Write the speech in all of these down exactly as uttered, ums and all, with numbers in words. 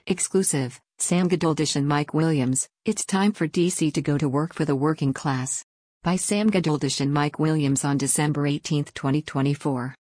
Exclusive, Sam Gadoldish and Mike Williams, It's Time for D C to Go to Work for the Working Class. By Sam Gadoldish and Mike Williams on December eighteenth, twenty twenty-four.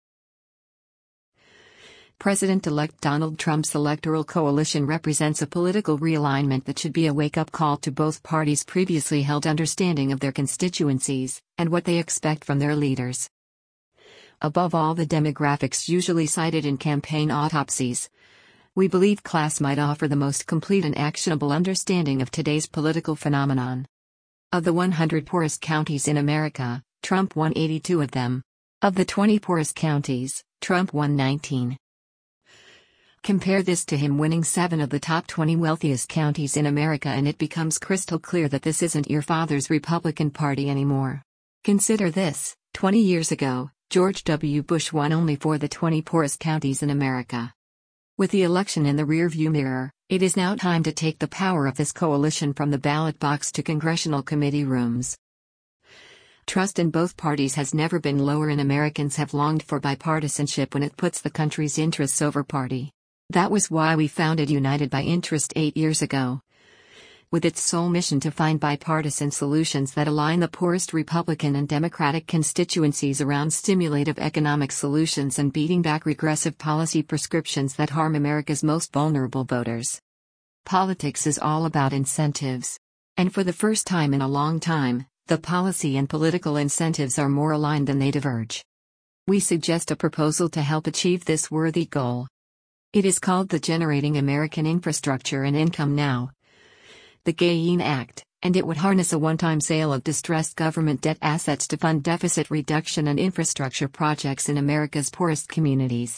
President-elect Donald Trump's electoral coalition represents a political realignment that should be a wake-up call to both parties' previously held understanding of their constituencies and what they expect from their leaders. Above all the demographics usually cited in campaign autopsies, we believe class might offer the most complete and actionable understanding of today's political phenomenon. Of the one hundred poorest counties in America, Trump won eighty-two of them. Of the twenty poorest counties, Trump won nineteen. Compare this to him winning seven of the top twenty wealthiest counties in America and it becomes crystal clear that this isn't your father's Republican Party anymore. Consider this, twenty years ago, George W. Bush won only four of the twenty poorest counties in America. With the election in the rearview mirror, it is now time to take the power of this coalition from the ballot box to congressional committee rooms. Trust in both parties has never been lower and Americans have longed for bipartisanship when it puts the country's interests over party. That was why we founded United by Interest eight years ago, with its sole mission to find bipartisan solutions that align the poorest Republican and Democratic constituencies around stimulative economic solutions and beating back regressive policy prescriptions that harm America's most vulnerable voters. Politics is all about incentives. And for the first time in a long time, the policy and political incentives are more aligned than they diverge. We suggest a proposal to help achieve this worthy goal. It is called the Generating American Infrastructure and Income Now, the GAIN Act, and it would harness a one-time sale of distressed government debt assets to fund deficit reduction and infrastructure projects in America's poorest communities.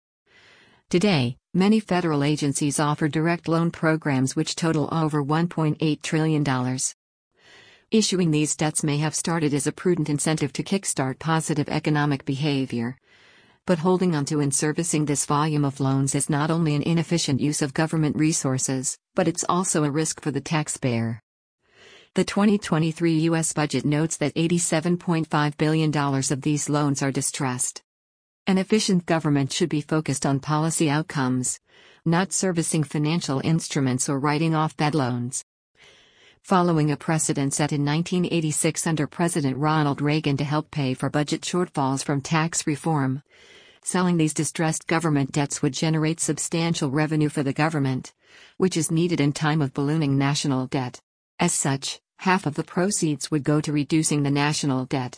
Today, many federal agencies offer direct loan programs which total over one point eight trillion dollars. Issuing these debts may have started as a prudent incentive to kickstart positive economic behavior. But holding onto and servicing this volume of loans is not only an inefficient use of government resources, but it's also a risk for the taxpayer. The twenty twenty-three U S budget notes that eighty-seven point five billion dollars of these loans are distressed. An efficient government should be focused on policy outcomes, not servicing financial instruments or writing off bad loans. Following a precedent set in nineteen eighty-six under President Ronald Reagan to help pay for budget shortfalls from tax reform, selling these distressed government debts would generate substantial revenue for the government, which is needed in time of ballooning national debt. As such, half of the proceeds would go to reducing the national debt.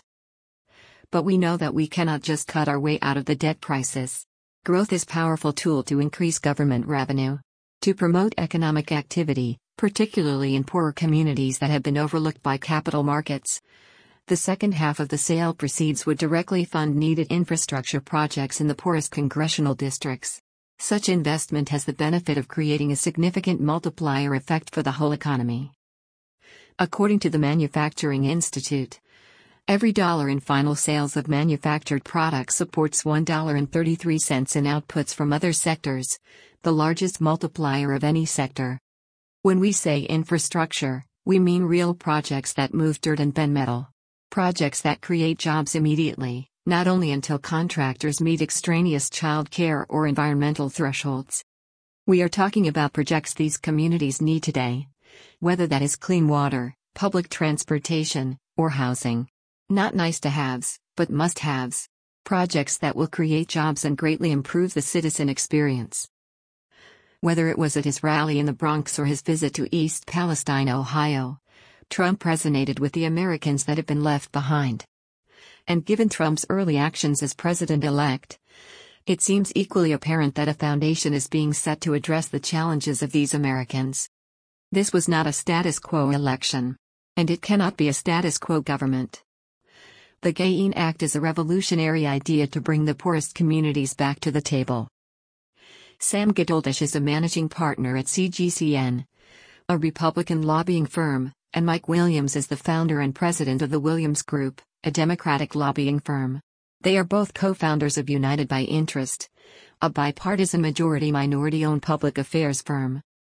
But we know that we cannot just cut our way out of the debt crisis. Growth is a powerful tool to increase government revenue, to promote economic activity, particularly in poorer communities that have been overlooked by capital markets. The second half of the sale proceeds would directly fund needed infrastructure projects in the poorest congressional districts. Such investment has the benefit of creating a significant multiplier effect for the whole economy. According to the Manufacturing Institute, every dollar in final sales of manufactured products supports one dollar and thirty-three cents in outputs from other sectors, the largest multiplier of any sector. When we say infrastructure, we mean real projects that move dirt and bend metal. Projects that create jobs immediately, not only until contractors meet extraneous child care or environmental thresholds. We are talking about projects these communities need today, whether that is clean water, public transportation, or housing. Not nice-to-haves, but must-haves. Projects that will create jobs and greatly improve the citizen experience. Whether it was at his rally in the Bronx or his visit to East Palestine, Ohio, Trump resonated with the Americans that have been left behind. And given Trump's early actions as president-elect, it seems equally apparent that a foundation is being set to address the challenges of these Americans. This was not a status quo election. And it cannot be a status quo government. The GAIN Act is a revolutionary idea to bring the poorest communities back to the table. Sam Gadoldish is a managing partner at C G C N, a Republican lobbying firm, and Mike Williams is the founder and president of the Williams Group, a Democratic lobbying firm. They are both co-founders of United by Interest, a bipartisan majority-minority-owned public affairs firm.